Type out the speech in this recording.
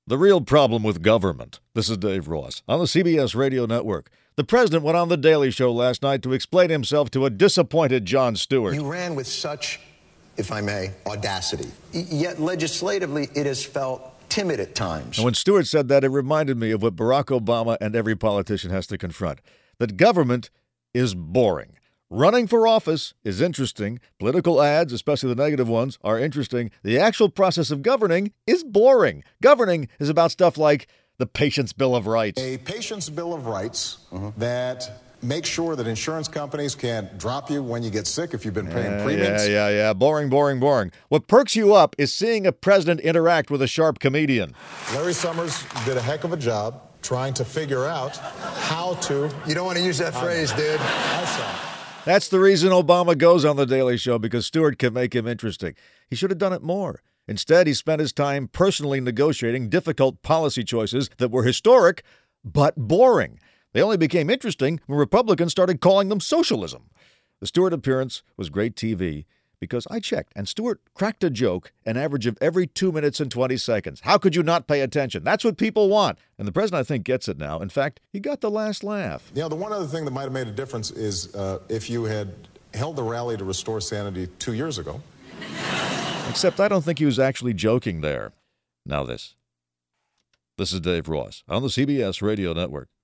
The real problem with government. This is Dave Ross on the CBS Radio Network. The president went on The Daily Show last night to explain himself to a disappointed Jon Stewart. You ran with such, if I may, audacity. Yet legislatively, it has felt timid at times. And when Stewart said that, it reminded me of what Barack Obama and every politician has to confront, that government is boring. Running for office is interesting. Political ads, especially the negative ones, are interesting. The actual process of governing is boring. Governing is about stuff like the Patient's Bill of Rights. A Patient's Bill of Rights that makes sure that insurance companies can't drop you when you get sick if you've been paying premiums. Yeah. Boring. What perks you up is seeing a president interact with a sharp comedian. Larry Summers did a heck of a job trying to figure out how to... You don't want to use that phrase, dude. I saw. That's the reason Obama goes on The Daily Show, because Stewart can make him interesting. He should have done it more. Instead, he spent his time personally negotiating difficult policy choices that were historic but boring. They only became interesting when Republicans started calling them socialism. The Stewart appearance was great TV because I checked, and Stewart cracked a joke an average of every 2 minutes and 20 seconds. How could you not pay attention? That's what people want. And the president, I think, gets it now. In fact, he got the last laugh. You know, the one other thing that might have made a difference is if you had held the rally to restore sanity 2 years ago. Except I don't think he was actually joking there. Now this. This is Dave Ross on the CBS Radio Network.